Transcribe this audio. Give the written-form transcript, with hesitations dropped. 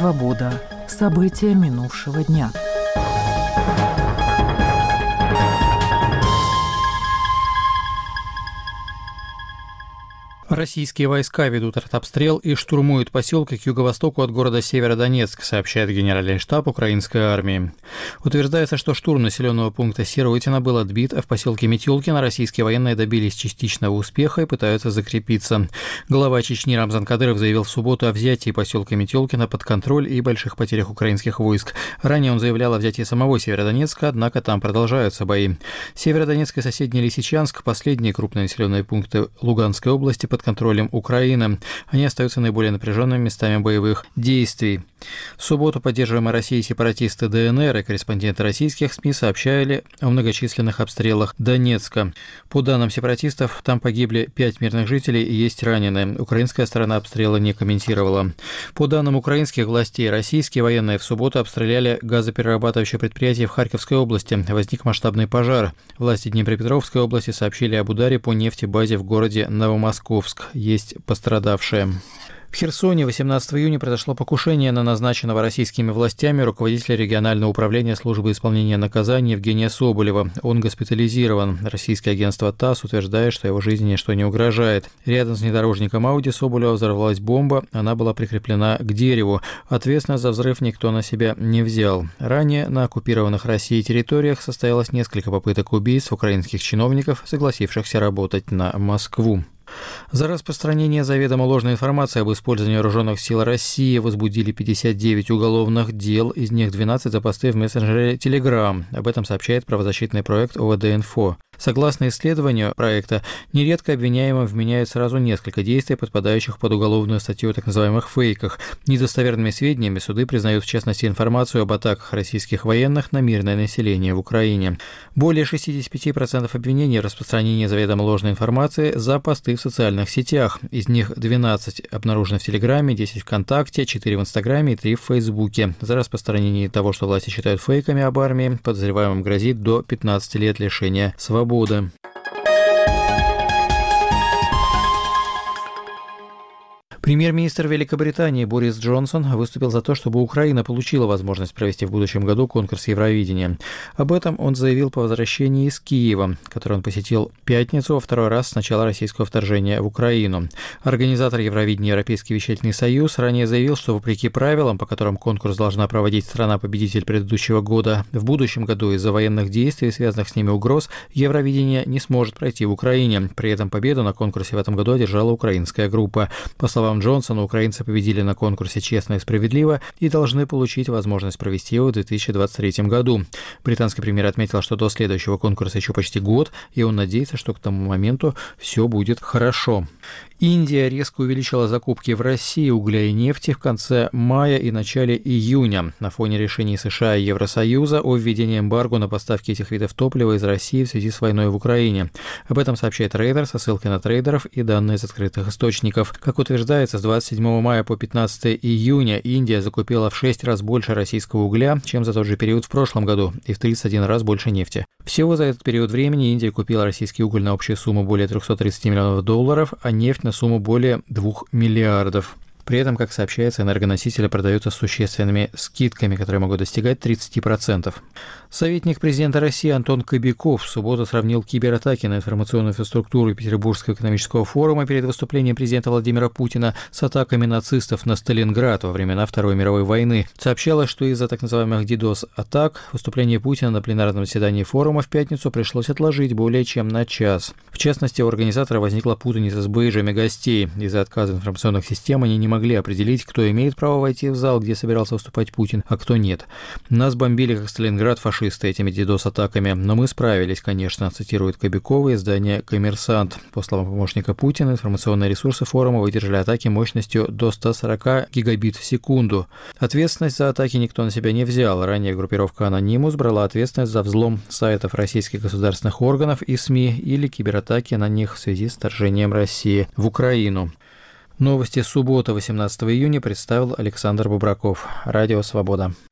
«Свобода». События минувшего дня. Российские войска ведут артобстрел и штурмуют поселки к юго-востоку от города Северодонецк, сообщает Генеральный штаб украинской армии. Утверждается, что штурм населенного пункта Сиротино был отбит, а в поселке Метелкино российские военные добились частичного успеха и пытаются закрепиться. Глава Чечни Рамзан Кадыров заявил в субботу о взятии поселка Метелкино под контроль и больших потерях украинских войск. Ранее он заявлял о взятии самого Северодонецка, однако там продолжаются бои. Северодонецк и соседний Лисичанск – последние крупные населенные пункты Луганской области под контролем Украины. Они остаются наиболее напряженными местами боевых действий. В субботу поддерживаемые Россией сепаратисты ДНР и корреспонденты российских СМИ сообщали о многочисленных обстрелах Донецка. По данным сепаратистов, там погибли 5 мирных жителей и есть раненые. Украинская сторона обстрела не комментировала. По данным украинских властей, российские военные в субботу обстреляли газоперерабатывающее предприятие в Харьковской области. Возник масштабный пожар. Власти Днепропетровской области сообщили об ударе по нефтебазе в городе Новомосковск. Есть пострадавшие. В Херсоне 18 июня произошло покушение на назначенного российскими властями руководителя регионального управления службы исполнения наказаний Евгения Соболева. Он госпитализирован. Российское агентство ТАСС утверждает, что его жизни ничто не угрожает. Рядом с внедорожником Ауди Соболева взорвалась бомба. Она была прикреплена к дереву. Ответственность за взрыв никто на себя не взял. Ранее на оккупированных Россией территориях состоялось несколько попыток убийств украинских чиновников, согласившихся работать на Москву. За распространение заведомо ложной информации об использовании вооруженных сил России возбудили 59 уголовных дел, из них 12 за посты в мессенджере Telegram. Об этом сообщает правозащитный проект ОВД-Инфо. Согласно исследованию проекта, нередко обвиняемым вменяют сразу несколько действий, подпадающих под уголовную статью о так называемых фейках. Недостоверными сведениями суды признают в частности информацию об атаках российских военных на мирное население в Украине. Более 65% обвинений в распространении заведомо ложной информации за посты в социальных сетях. Из них 12 обнаружено в Телеграме, 10 ВКонтакте, 4 в Инстаграме и 3 в Фейсбуке. За распространение того, что власти считают фейками об армии, подозреваемым грозит до 15 лет лишения свободы. Премьер-министр Великобритании Борис Джонсон выступил за то, чтобы Украина получила возможность провести в будущем году конкурс Евровидения. Об этом он заявил по возвращении из Киева, который он посетил в пятницу во второй раз с начала российского вторжения в Украину. Организатор Евровидения Европейский вещательный союз ранее заявил, что вопреки правилам, по которым конкурс должна проводить страна-победитель предыдущего года, в будущем году из-за военных действий и связанных с ними угроз Евровидение не сможет пройти в Украине. При этом победу на конкурсе в этом году одержала украинская группа. По словам Джонсона, украинцы победили на конкурсе честно и справедливо и должны получить возможность провести его в 2023 году. Британский премьер отметил, что до следующего конкурса еще почти год, и он надеется, что к тому моменту все будет хорошо. Индия резко увеличила закупки в России угля и нефти в конце мая и начале июня на фоне решений США и Евросоюза о введении эмбарго на поставки этих видов топлива из России в связи с войной в Украине. Об этом сообщает Reuters со ссылкой на трейдеров и данные из открытых источников. Как утверждается, с 27 мая по 15 июня Индия закупила в 6 раз больше российского угля, чем за тот же период в прошлом году, и в 31 раз больше нефти. Всего за этот период времени Индия купила российский уголь на общую сумму более $330 миллионов, а нефть на сумму более 2 миллиардов. При этом, как сообщается, энергоносители продаются с существенными скидками, которые могут достигать 30%. Советник президента России Антон Кобяков в субботу сравнил кибератаки на информационную инфраструктуру Петербургского экономического форума перед выступлением президента Владимира Путина с атаками нацистов на Сталинград во времена Второй мировой войны. Сообщалось, что из-за так называемых DDoS-атак выступление Путина на пленарном заседании форума в пятницу пришлось отложить более чем на час. В частности, у организатора возникла путаница с бейджами гостей. Из-за отказа информационных систем они не могли определить, кто имеет право войти в зал, где собирался выступать Путин, а кто нет. Нас бомбили, как Сталинград, фашисты этими DDoS-атаками, но мы справились, конечно, цитирует Кобякова издание «Коммерсант». По словам помощника Путина, информационные ресурсы форума выдержали атаки мощностью до 140 гигабит в секунду. Ответственность за атаки никто на себя не взял. Ранее группировка «Анонимус» брала ответственность за взлом сайтов российских государственных органов и СМИ или кибератаки на них в связи с вторжением России в Украину. Новости субботы, 18 июня, представил Александр Бубраков. Радио «Свобода».